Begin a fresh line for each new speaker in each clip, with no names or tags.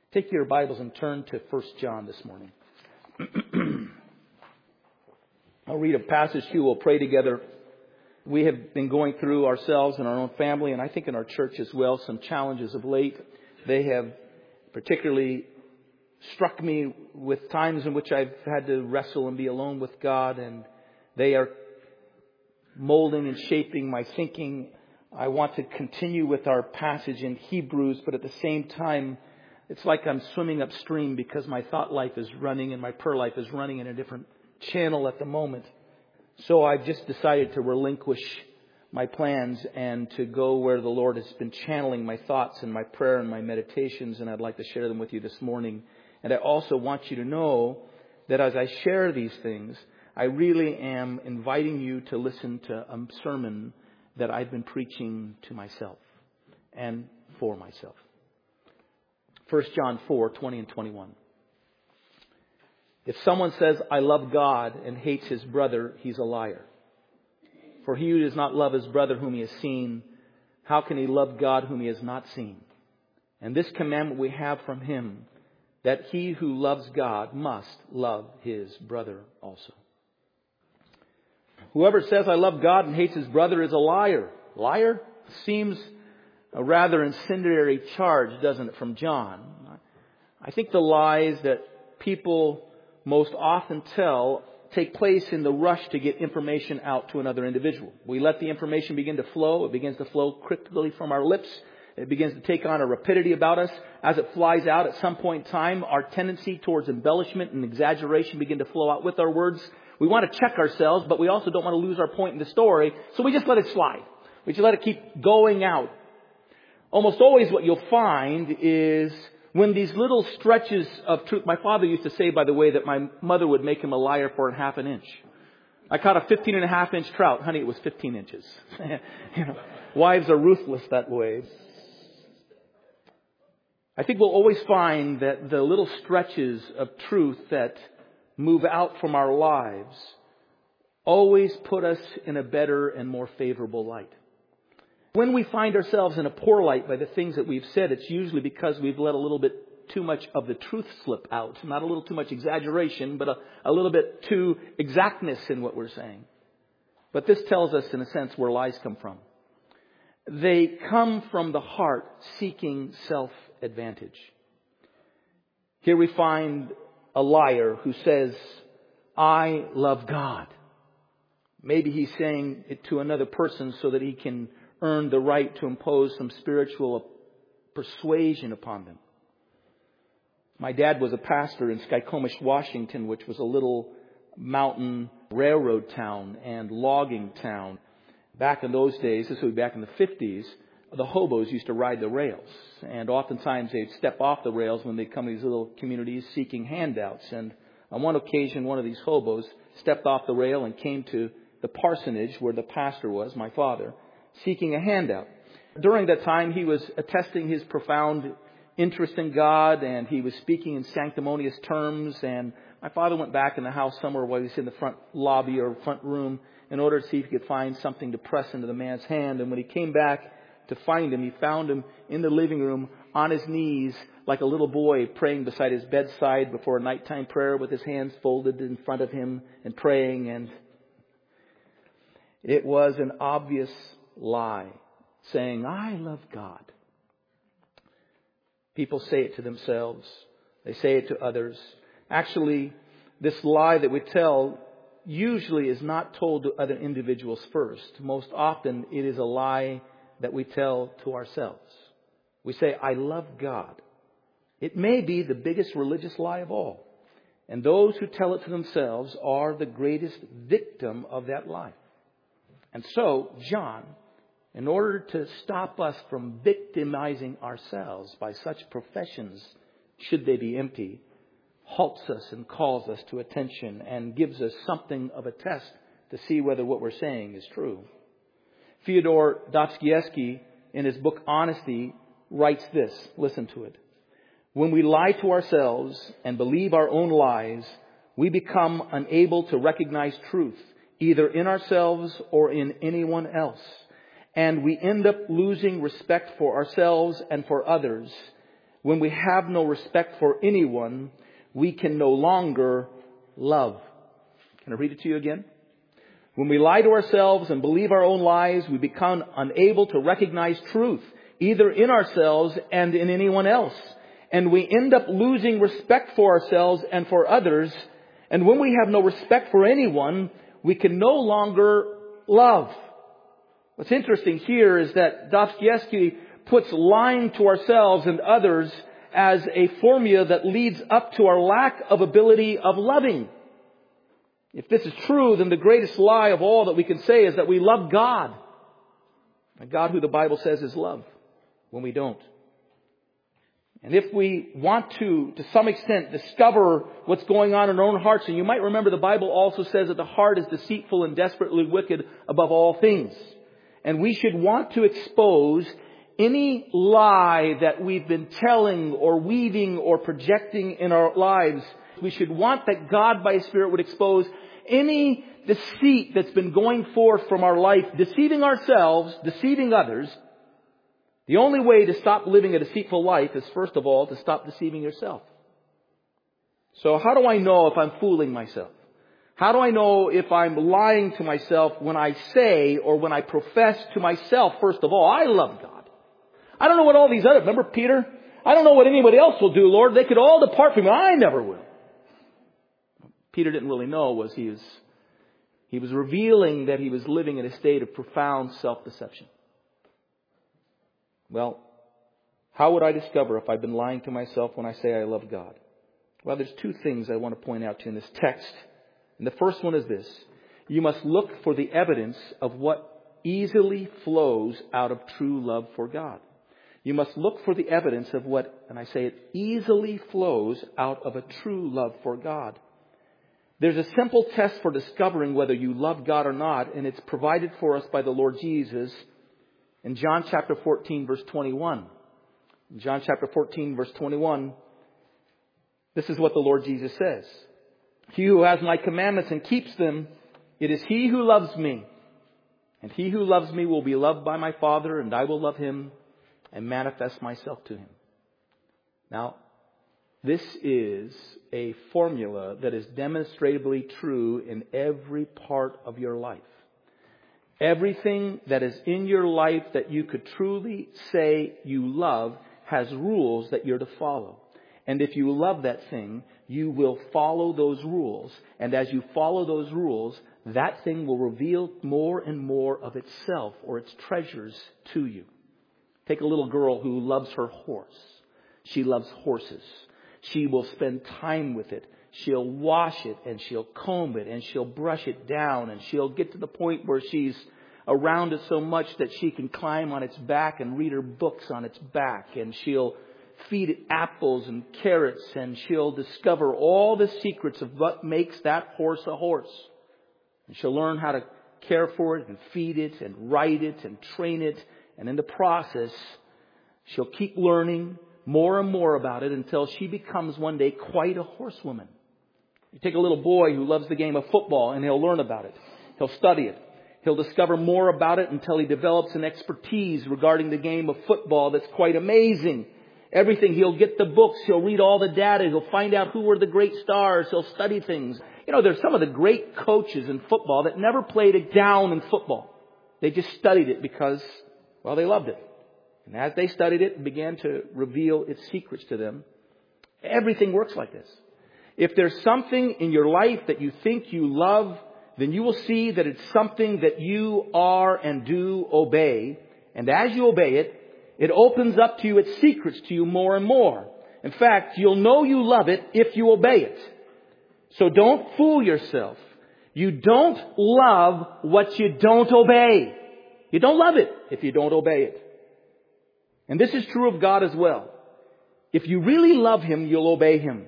Take your Bibles and turn to 1 John this morning. I'll read a passage to you. We'll pray together. We have been going through ourselves and our own family, and I think in our church as well, some challenges of late. They have particularly struck me with times in which I've had to wrestle and be alone with God, and they are molding and shaping my thinking. I want to continue with our passage in Hebrews, but at the same time, it's like I'm swimming upstream because my thought life is running and my prayer life is running in a different channel at the moment. So I've just decided to relinquish my plans and to go where the Lord has been channeling my thoughts and my prayer and my meditations, and I'd like to share them with you this morning. And I also want you to know that as I share these things, I really am inviting you to listen to a sermon that I've been preaching to myself and for myself. 1 John 4:20 and 21. If someone says, I love God and hates his brother, he's a liar. For he who does not love his brother whom he has seen, how can he love God whom he has not seen? And this commandment we have from him, that he who loves God must love his brother also. Whoever says, I love God and hates his brother is a liar. Liar seems a rather incendiary charge, doesn't it, from John? I think the lies that people most often tell take place in the rush to get information out to another individual. We let the information begin to flow. It begins to flow quickly from our lips. It begins to take on a rapidity about us. As it flies out at some point in time, our tendency towards embellishment and exaggeration begin to flow out with our words. We want to check ourselves, but we also don't want to lose our point in the story. So we just let it slide. We just let it keep going out. Almost always what you'll find is when these little stretches of truth. My father used to say, by the way, that my mother would make him a liar for half an inch. I caught a 15.5-inch trout. Honey, it was 15 inches. Wives are ruthless that way. I think we'll always find that the little stretches of truth that move out from our lives always put us in a better and more favorable light. When we find ourselves in a poor light by the things that we've said, it's usually because we've let a little bit too much of the truth slip out. Not a little too much exaggeration, but a little bit too exactness in what we're saying. But this tells us, in a sense, where lies come from. They come from the heart seeking self-advantage. Here we find a liar who says, I love God. Maybe he's saying it to another person so that he can earn the right to impose some spiritual persuasion upon them. My dad was a pastor in Skykomish, Washington, which was a little mountain railroad town and logging town. Back in those days, this would be back in the 50s, the hobos used to ride the rails. And oftentimes they'd step off the rails when they come to these little communities seeking handouts. And on one occasion, one of these hobos stepped off the rail and came to the parsonage where the pastor was, my father, seeking a handout. During that time, he was attesting his profound interest in God, and he was speaking in sanctimonious terms. And my father went back in the house somewhere while he was in the front lobby or front room in order to see if he could find something to press into the man's hand. And when he came back to find him, he found him in the living room on his knees like a little boy praying beside his bedside before a nighttime prayer with his hands folded in front of him and praying. And it was an obvious lie, saying, I love God. People say it to themselves. They say it to others. Actually, this lie that we tell usually is not told to other individuals first. Most often, it is a lie that we tell to ourselves. We say, I love God. It may be the biggest religious lie of all. And those who tell it to themselves are the greatest victim of that lie. And so, John, in order to stop us from victimizing ourselves by such professions, should they be empty, halts us and calls us to attention and gives us something of a test to see whether what we're saying is true. Fyodor Dostoevsky, in his book Honesty, writes this. Listen to it. When we lie to ourselves and believe our own lies, we become unable to recognize truth, either in ourselves or in anyone else. And we end up losing respect for ourselves and for others. when we have no respect for anyone, we can no longer love. Can I read it to you again? When we lie to ourselves and believe our own lies, we become unable to recognize truth, either in ourselves and in anyone else. And we end up losing respect for ourselves and for others. And when we have no respect for anyone, we can no longer love. What's interesting here is that Dostoevsky puts lying to ourselves and others as a formula that leads up to our lack of ability of loving. If this is true, then the greatest lie of all that we can say is that we love God. A God who the Bible says is love, when we don't. And if we want to some extent, discover what's going on in our own hearts, and you might remember the Bible also says that the heart is deceitful and desperately wicked above all things. And we should want to expose any lie that we've been telling or weaving or projecting in our lives. We should want that God by His Spirit would expose any deceit that's been going forth from our life, deceiving ourselves, deceiving others. The only way to stop living a deceitful life is, first of all, to stop deceiving yourself. So how do I know if I'm fooling myself? How do I know if I'm lying to myself when I say or when I profess to myself, first of all, I love God? I don't know what all these other, remember Peter? I don't know what anybody else will do, Lord. They could all depart from me. I never will. Peter didn't really know was he was revealing that he was living in a state of profound self-deception. Well, how would I discover if I've been lying to myself when I say I love God? Well, there's two things I want to point out to you in this text. And the first one is this. You must look for the evidence of what easily flows out of true love for God. You must look for the evidence of what, and I say it, easily flows out of a true love for God. There's a simple test for discovering whether you love God or not, and it's provided for us by the Lord Jesus in John chapter 14, verse 21. In John chapter 14, verse 21, this is what the Lord Jesus says. He who has my commandments and keeps them, it is he who loves me. And he who loves me will be loved by my Father, and I will love him and manifest myself to him. Now, this is a formula that is demonstrably true in every part of your life. Everything that is in your life that you could truly say you love has rules that you're to follow. And if you love that thing, you will follow those rules. And as you follow those rules, that thing will reveal more and more of itself or its treasures to you. Take a little girl who loves her horse. She loves horses. She will spend time with it. She'll wash it and she'll comb it and she'll brush it down, and she'll get to the point where she's around it so much that she can climb on its back and read her books on its back, and she'll feed it apples and carrots, and she'll discover all the secrets of what makes that horse a horse. And she'll learn how to care for it and feed it and ride it and train it. And in the process, she'll keep learning more and more about it until she becomes one day quite a horsewoman. You take a little boy who loves the game of football, and he'll learn about it. He'll study it. He'll discover more about it until he develops an expertise regarding the game of football that's quite amazing. Everything. He'll get the books. He'll read all the data. He'll find out who were the great stars. He'll study things. You know, there's some of the great coaches in football that never played a down in football. They just studied it because, well, they loved it. And as they studied it and began to reveal its secrets to them, everything works like this. If there's something in your life that you think you love, then you will see that it's something that you are and do obey. And as you obey it, it opens up to you its secrets to you more and more. In fact, you'll know you love it if you obey it. So don't fool yourself. You don't love what you don't obey. You don't love it if you don't obey it. And this is true of God as well. If you really love Him, you'll obey Him.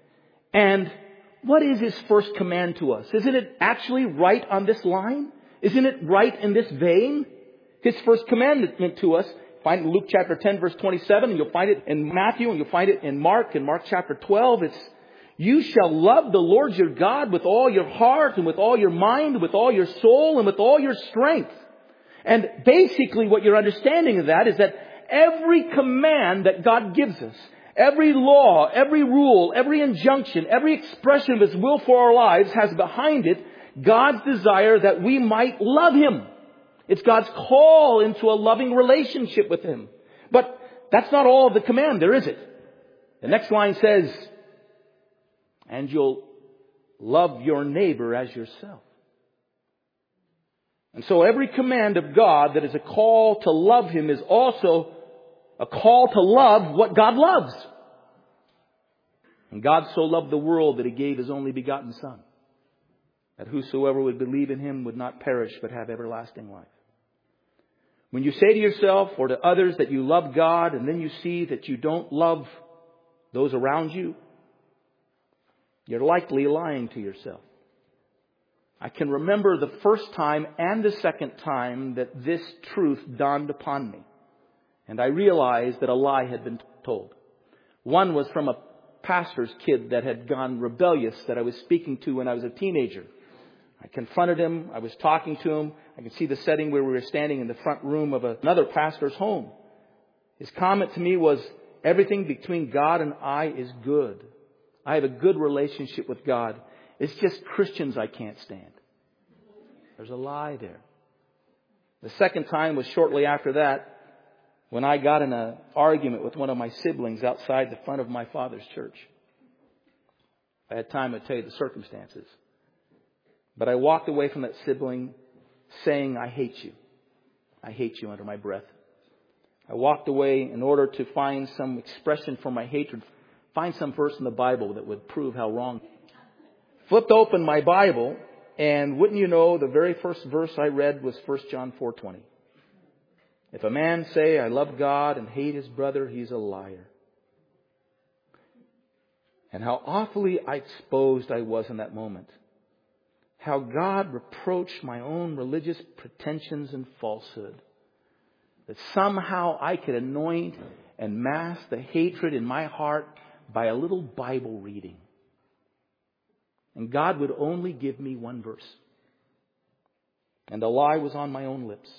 And what is His first command to us? Isn't it actually right on this line? Isn't it right in this vein? His first commandment to us, find it in Luke chapter 10 verse 27, and you'll find it in Matthew, and you'll find it in Mark chapter 12. It's, you shall love the Lord your God with all your heart and with all your mind, with all your soul and with all your strength. And basically what you're understanding of that is that every command that God gives us, Every law, every rule, every injunction, every expression of His will for our lives has behind it God's desire that we might love Him. It's God's call into a loving relationship with Him. But that's not all of the command there, is it? The next line says, and you'll love your neighbor as yourself. And so every command of God that is a call to love Him is also a call to love what God loves. And God so loved the world that He gave His only begotten Son, that whosoever would believe in Him would not perish but have everlasting life. When you say to yourself or to others that you love God and then you see that you don't love those around you, you're likely lying to yourself. I can remember the first time and the second time that this truth dawned upon me. And I realized that a lie had been told. One was from a pastor's kid that had gone rebellious that I was speaking to when I was a teenager. I confronted him. I was talking to him. I could see the setting where we were standing in the front room of another pastor's home. His comment to me was, everything between God and I is good. I have a good relationship with God. It's just Christians I can't stand. There's a lie there. The second time was shortly after that, when I got in an argument with one of my siblings outside the front of my father's church. I had time to tell you the circumstances. But I walked away from that sibling saying, I hate you. I hate you under my breath. I walked away in order to find some expression for my hatred. Find some verse in the Bible that would prove how wrong. Flipped open my Bible, and wouldn't you know, the very first verse I read was 1 John 4:20. If a man say, I love God and hate his brother, he's a liar. And how awfully exposed I was in that moment. How God reproached my own religious pretensions and falsehood. That somehow I could anoint and mask the hatred in my heart by a little Bible reading. And God would only give me one verse. And the lie was on my own lips.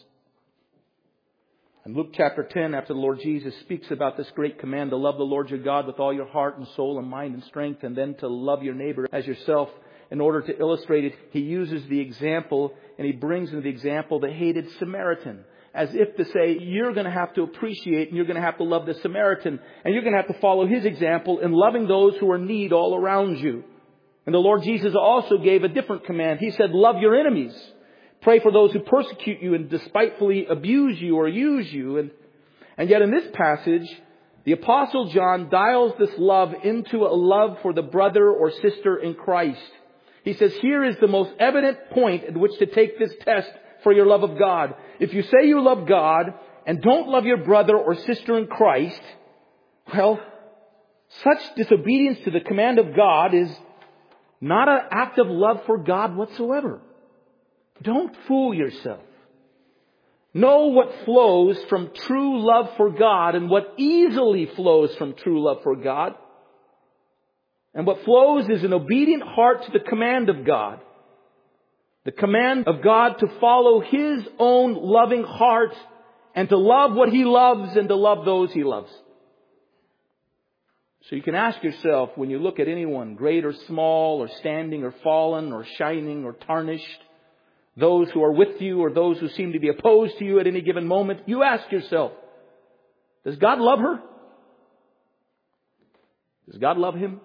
In Luke chapter 10, after the Lord Jesus speaks about this great command to love the Lord your God with all your heart and soul and mind and strength, and then to love your neighbor as yourself, in order to illustrate it, He uses the example, and He brings in the example the hated Samaritan. As if to say, you're going to have to appreciate and you're going to have to love the Samaritan. And you're going to have to follow his example in loving those who are in need all around you. And the Lord Jesus also gave a different command. He said, love your enemies. Pray for those who persecute you and despitefully abuse you or use you. And yet in this passage, the Apostle John dials this love into a love for the brother or sister in Christ. He says, here is the most evident point at which to take this test for your love of God. If you say you love God and don't love your brother or sister in Christ, well, such disobedience to the command of God is not an act of love for God whatsoever. Don't fool yourself. Know what flows from true love for God and what easily flows from true love for God. And what flows is an obedient heart to the command of God. The command of God to follow His own loving heart and to love what He loves and to love those He loves. So you can ask yourself, when you look at anyone, great or small, or standing or fallen, or shining or tarnished, those who are with you or those who seem to be opposed to you at any given moment, you ask yourself, does God love her? Does God love him?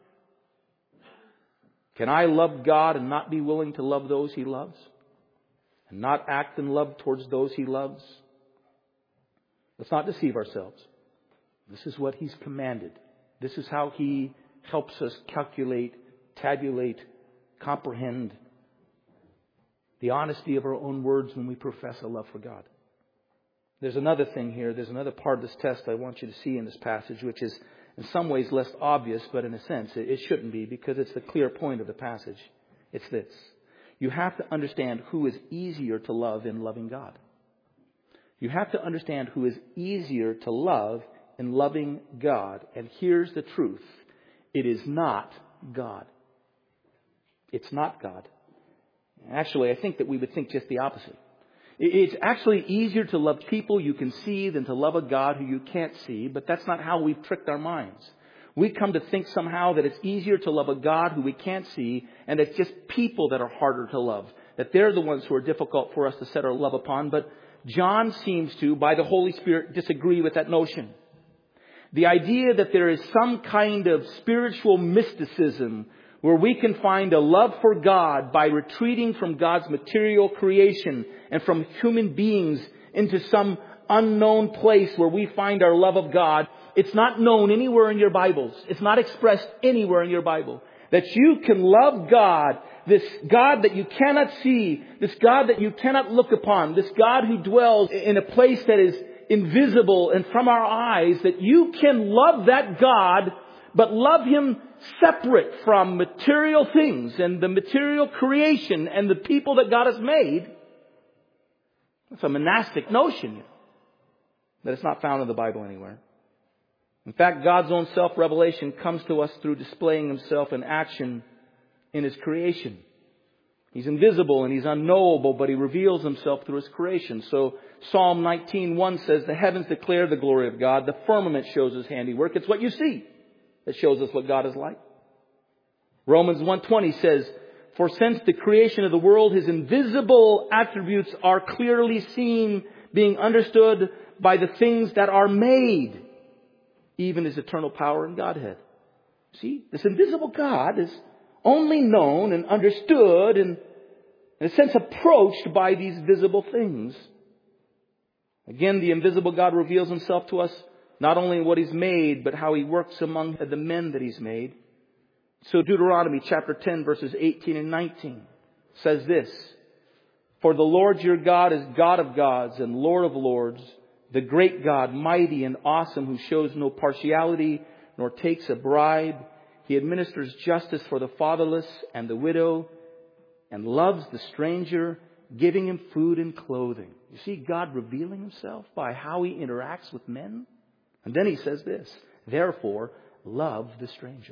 Can I love God and not be willing to love those He loves? And not act in love towards those He loves? Let's not deceive ourselves. This is what He's commanded. This is how He helps us calculate, tabulate, comprehend the honesty of our own words when we profess a love for God. There's another thing here. There's another part of this test I want you to see in this passage, which is in some ways less obvious, but in a sense it shouldn't be, because it's the clear point of the passage. It's this. You have to understand who is easier to love in loving God. You have to understand who is easier to love in loving God. And here's the truth. It is not God. It's not God. Actually, I think that we would think just the opposite. It's actually easier to love people you can see than to love a God who you can't see, but that's not how we've tricked our minds. We come to think somehow that it's easier to love a God who we can't see, and it's just people that are harder to love, that they're the ones who are difficult for us to set our love upon. But John seems to, by the Holy Spirit, disagree with that notion. The idea that there is some kind of spiritual mysticism where we can find a love for God by retreating from God's material creation and from human beings into some unknown place where we find our love of God. It's not known anywhere in your Bibles. It's not expressed anywhere in your Bible. That you can love God, this God that you cannot see, this God that you cannot look upon, this God who dwells in a place that is invisible and from our eyes, that you can love that God, but love Him separate from material things and the material creation and the people that God has made. It's a monastic notion that it's not found in the Bible anywhere. In fact, God's own self-revelation comes to us through displaying Himself in action in His creation. He's invisible and He's unknowable, but He reveals Himself through His creation. So Psalm 19:1 says, "The heavens declare the glory of God. The firmament shows His handiwork." It's what you see that shows us what God is like. Romans 1:20 says, "For since the creation of the world, His invisible attributes are clearly seen, being understood by the things that are made, even His eternal power and Godhead." See, this invisible God is only known and understood and, in a sense, approached by these visible things. Again, the invisible God reveals Himself to us not only in what He's made, but how He works among the men that He's made. So Deuteronomy chapter 10, verses 18 and 19 says this, "For the Lord your God is God of gods and Lord of lords, the great God, mighty and awesome, who shows no partiality nor takes a bribe. He administers justice for the fatherless and the widow and loves the stranger, giving him food and clothing." You see God revealing Himself by how He interacts with men. And then He says this, "Therefore, love the stranger."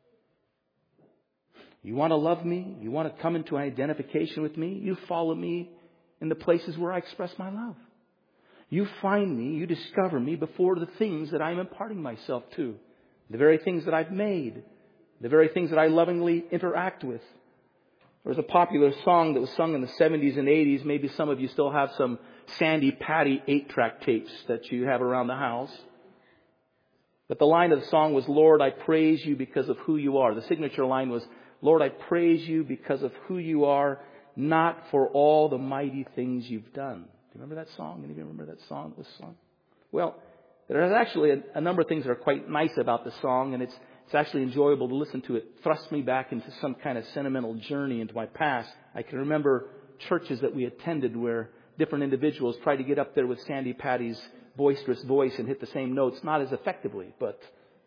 You want to love me? You want to come into identification with me? You follow me in the places where I express my love. You find me, you discover me before the things that I'm imparting myself to. The very things that I've made. The very things that I lovingly interact with. There was a popular song that was sung in the 70s and 80s. Maybe some of you still have some Sandy Patty 8-track tapes that you have around the house. But the line of the song was, "Lord, I praise you because of who you are." The signature line was, "Lord, I praise you because of who you are, not for all the mighty things you've done." Do you remember that song? Any of you remember that song that was sung? Well, there's actually a number of things that are quite nice about the song, and it's actually enjoyable to listen to. It thrusts me back into some kind of sentimental journey into my past. I can remember churches that we attended where different individuals tried to get up there with Sandy Patty's boisterous voice and hit the same notes, not as effectively, but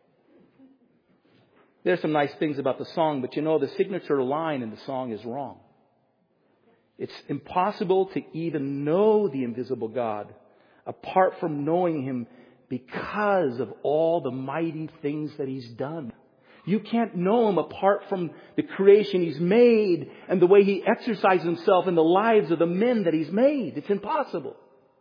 there's some nice things about the song. But you know, the signature line in the song is wrong. It's impossible to even know the invisible God apart from knowing Him because of all the mighty things that He's done. You can't know Him apart from the creation He's made and the way He exercises Himself in the lives of the men that He's made. It's impossible.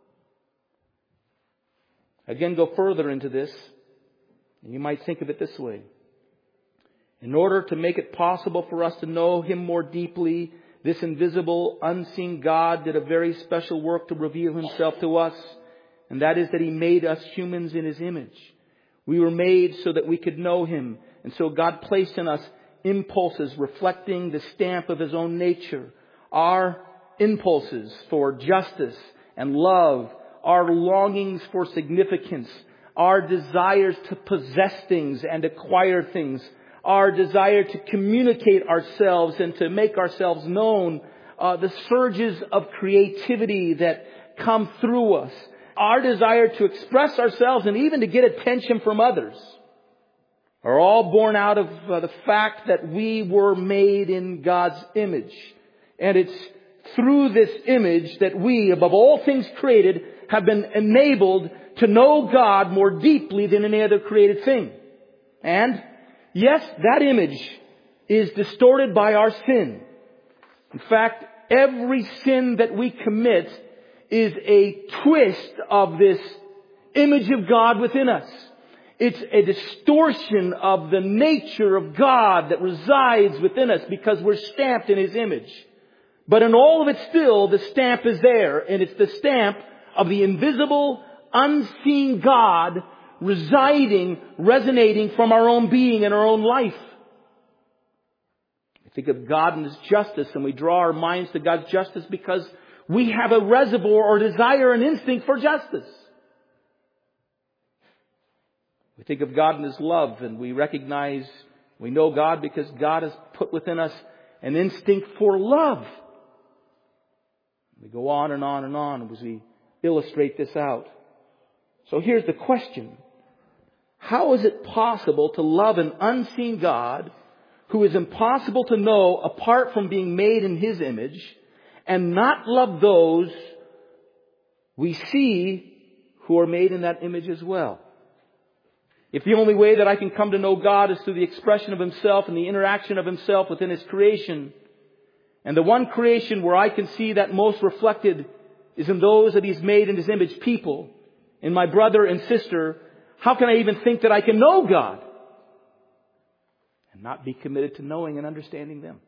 Again, go further into this, and you might think of it this way. In order to make it possible for us to know Him more deeply, this invisible, unseen God did a very special work to reveal Himself to us. And that is that He made us humans in His image. We were made so that we could know Him. And so God placed in us impulses reflecting the stamp of His own nature. Our impulses for justice and love, our longings for significance, our desires to possess things and acquire things, our desire to communicate ourselves and to make ourselves known, the surges of creativity that come through us, our desire to express ourselves and even to get attention from others, are all born out of the fact that we were made in God's image. And it's through this image that we, above all things created, have been enabled to know God more deeply than any other created thing. And yes, that image is distorted by our sin. In fact, every sin that we commit is a twist of this image of God within us. It's a distortion of the nature of God that resides within us because we're stamped in His image. But in all of it still, the stamp is there, and it's the stamp of the invisible, unseen God resonating from our own being and our own life. We think of God and His justice, and we draw our minds to God's justice because we have a reservoir or desire and instinct for justice. We think of God and His love, and we know God because God has put within us an instinct for love. We go on and on and on as we illustrate this out. So here's the question. How is it possible to love an unseen God who is impossible to know apart from being made in His image and not love those we see who are made in that image as well? If the only way that I can come to know God is through the expression of Himself and the interaction of Himself within His creation, and the one creation where I can see that most reflected is in those that He's made in His image, people, in my brother and sister, how can I even think that I can know God and not be committed to knowing and understanding them?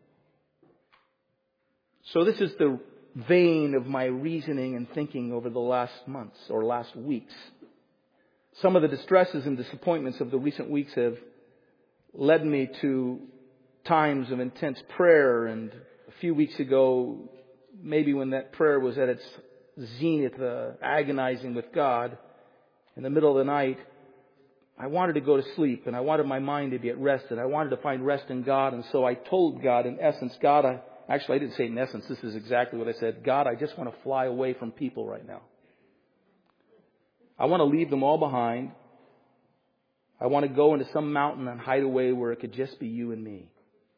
So this is the vein of my reasoning and thinking over the last months or last weeks. Some of the distresses and disappointments of the recent weeks have led me to times of intense prayer. And a few weeks ago, maybe when that prayer was at its zenith, agonizing with God, in the middle of the night, I wanted to go to sleep and I wanted my mind to be at rest and I wanted to find rest in God. And so I told God, in essence, God, I didn't say in essence, this is exactly what I said. God, I just want to fly away from people right now. I want to leave them all behind. I want to go into some mountain and hide away where it could just be you and me.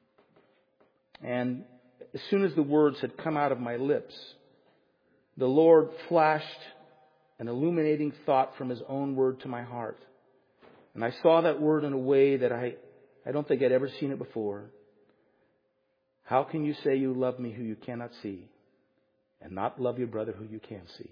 And as soon as the words had come out of my lips, the Lord flashed an illuminating thought from His own word to my heart. And I saw that word in a way that I don't think I'd ever seen it before. How can you say you love me who you cannot see and not love your brother who you can see?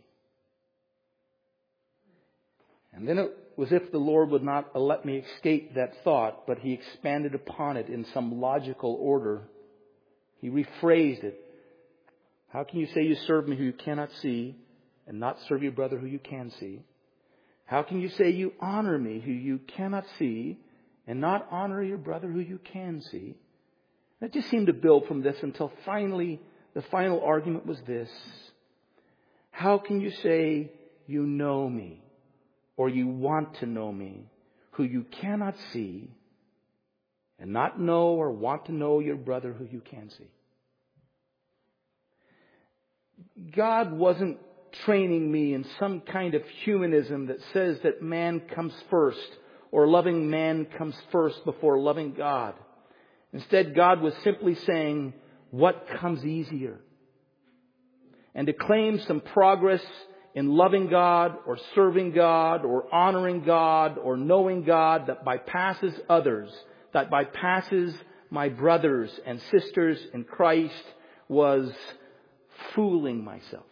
And then it was as if the Lord would not let me escape that thought, but He expanded upon it in some logical order. He rephrased it. How can you say you serve me who you cannot see and not serve your brother who you can see? How can you say you honor me who you cannot see and not honor your brother who you can see? That just seemed to build from this until finally the final argument was this. How can you say you know me or you want to know me who you cannot see and not know or want to know your brother who you can see? God wasn't training me in some kind of humanism that says that man comes first or loving man comes first before loving God. Instead, God was simply saying, what comes easier? And to claim some progress in loving God or serving God or honoring God or knowing God that bypasses others, that bypasses my brothers and sisters in Christ, was fooling myself.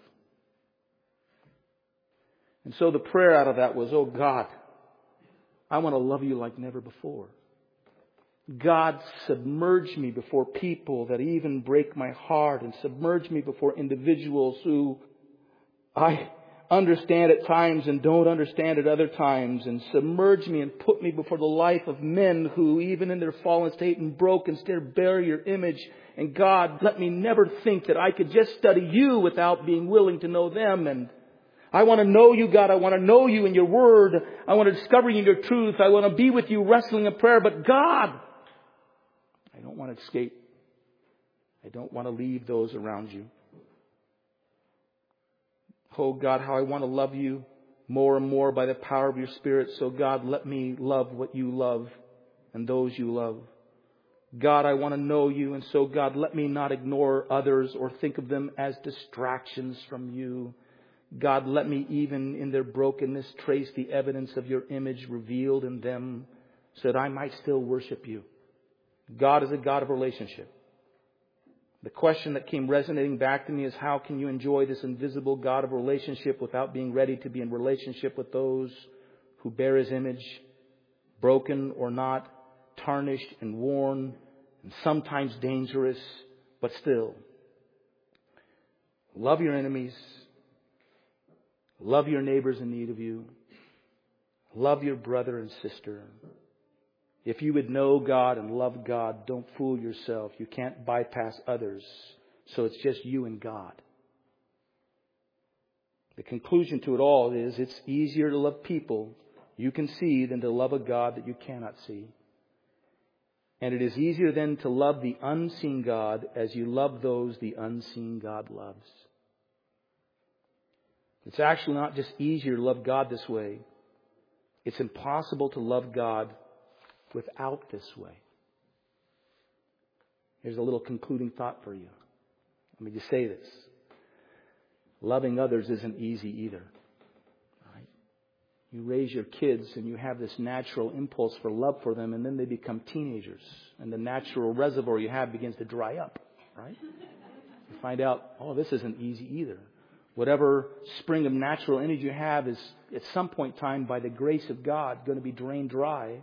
And so the prayer out of that was, oh God, I want to love you like never before. God, submerge me before people that even break my heart, and submerge me before individuals who I understand at times and don't understand at other times, and submerge me and put me before the life of men who, even in their fallen state and broken, still bear your image. And God, let me never think that I could just study you without being willing to know them. And I want to know you, God. I want to know you in your word. I want to discover you in your truth. I want to be with you wrestling in prayer. But God, I don't want to escape. I don't want to leave those around you. Oh God, how I want to love you more and more by the power of your Spirit. So God, let me love what you love and those you love. God, I want to know you. And so God, let me not ignore others or think of them as distractions from you. God, let me even in their brokenness trace the evidence of your image revealed in them so that I might still worship you. God is a God of relationship. The question that came resonating back to me is, how can you enjoy this invisible God of relationship without being ready to be in relationship with those who bear His image, broken or not, tarnished and worn, and sometimes dangerous, but still? Love your enemies. Love your neighbors in need of you. Love your brother and sister. If you would know God and love God, don't fool yourself. You can't bypass others. So it's just you and God. The conclusion to it all is, it's easier to love people you can see than to love a God that you cannot see. And it is easier then to love the unseen God as you love those the unseen God loves. It's actually not just easier to love God this way. It's impossible to love God without this way. Here's a little concluding thought for you. Let me just say this. Loving others isn't easy either. Right? You raise your kids and you have this natural impulse for love for them, and then they become teenagers. And the natural reservoir you have begins to dry up. Right? You find out, this isn't easy either. Whatever spring of natural energy you have is at some point in time, by the grace of God, going to be drained dry.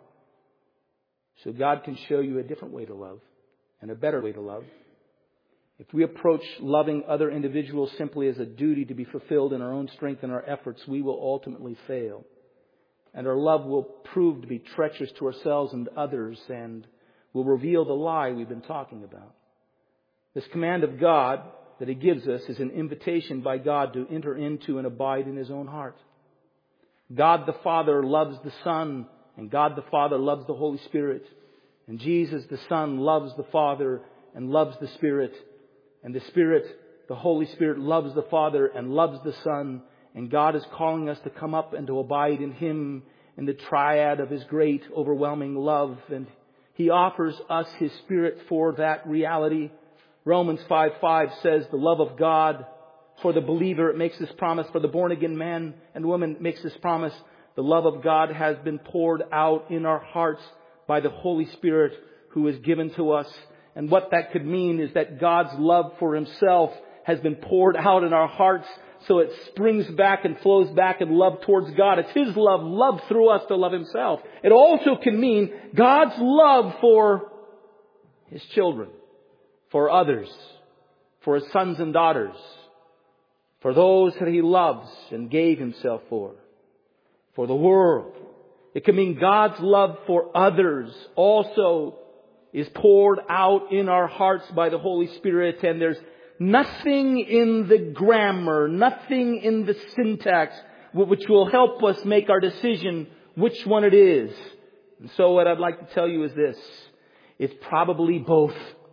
So God can show you a different way to love and a better way to love. If we approach loving other individuals simply as a duty to be fulfilled in our own strength and our efforts, we will ultimately fail. And our love will prove to be treacherous to ourselves and others, and will reveal the lie we've been talking about. This command of God that He gives us is an invitation by God to enter into and abide in His own heart. God the Father loves the Son, and God the Father loves the Holy Spirit. And Jesus the Son loves the Father and loves the Spirit. And the Spirit, the Holy Spirit, loves the Father and loves the Son. And God is calling us to come up and to abide in Him in the triad of His great, overwhelming love. And He offers us His Spirit for that reality. Romans 5:5 says the love of God for the believer, it makes this promise. For the born again man and woman, it makes this promise. The love of God has been poured out in our hearts by the Holy Spirit who is given to us. And what that could mean is that God's love for Himself has been poured out in our hearts, so it springs back and flows back in love towards God. It's His love through us to love Himself. It also can mean God's love for His children, for others, for His sons and daughters, for those that He loves and gave Himself for the world. It can mean God's love for others also is poured out in our hearts by the Holy Spirit. And there's nothing in the grammar, nothing in the syntax which will help us make our decision which one it is. And so what I'd like to tell you is this. It's probably both.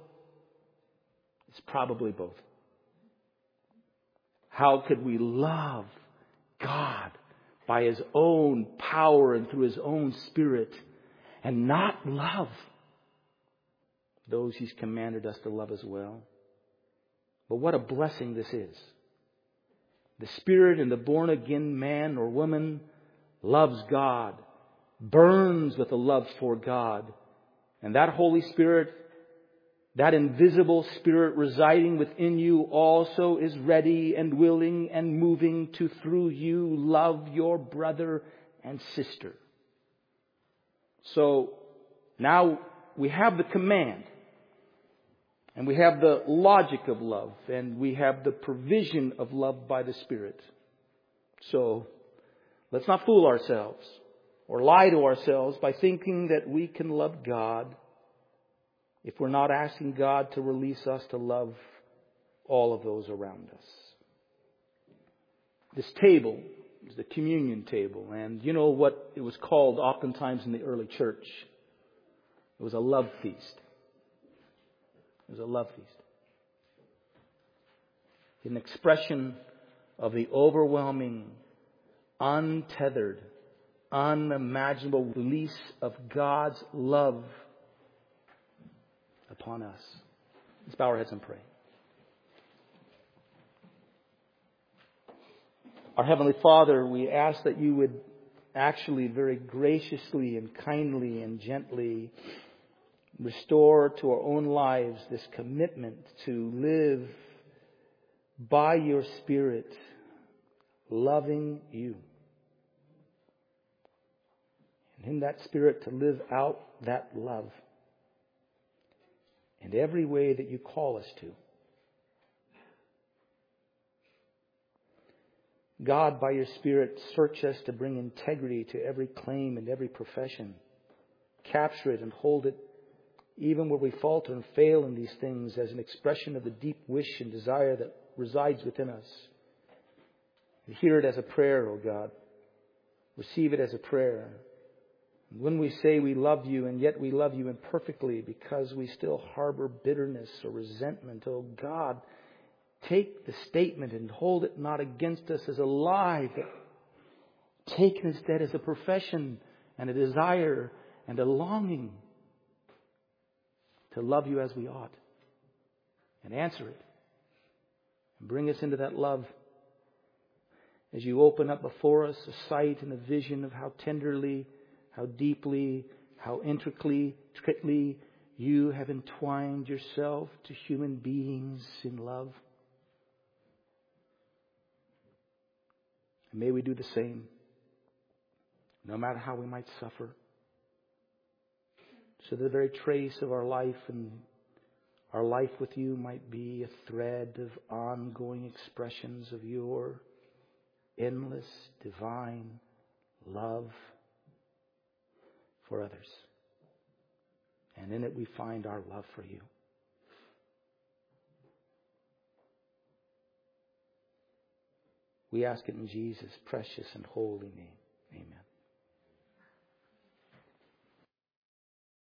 It's probably both. How could we love God by His own power and through His own Spirit and not love those He's commanded us to love as well? But what a blessing this is. The Spirit in the born again man or woman loves God, burns with a love for God. And that Holy Spirit, that invisible Spirit residing within you also is ready and willing and moving to, through you, love your brother and sister. So now we have the command, and we have the logic of love, and we have the provision of love by the Spirit. So let's not fool ourselves or lie to ourselves by thinking that we can love God if we're not asking God to release us to love all of those around us. This table is the communion table. And you know what it was called oftentimes in the early church? It was a love feast. It was a love feast. An expression of the overwhelming, untethered, unimaginable release of God's love upon us. Let's bow our heads and pray. Our Heavenly Father, we ask that you would actually very graciously and kindly and gently Restore to our own lives this commitment to live by your Spirit, loving you. And in that Spirit to live out that love in every way that you call us to. God, by your Spirit, search us to bring integrity to every claim and every profession. Capture it and hold it even where we falter and fail in these things as an expression of the deep wish and desire that resides within us. And hear it as a prayer, O God. Receive it as a prayer. And when we say we love you and yet we love you imperfectly because we still harbor bitterness or resentment, O God, take the statement and hold it not against us as a lie, but take it instead as a profession and a desire and a longing to love you as we ought. And answer it. And bring us into that love as you open up before us a sight and a vision of how tenderly, how deeply, how intricately you have entwined yourself to human beings in love. And may we do the same, no matter how we might suffer. So the very trace of our life and our life with you might be a thread of ongoing expressions of your endless, divine love for others. And in it we find our love for you. We ask it in Jesus' precious and holy name.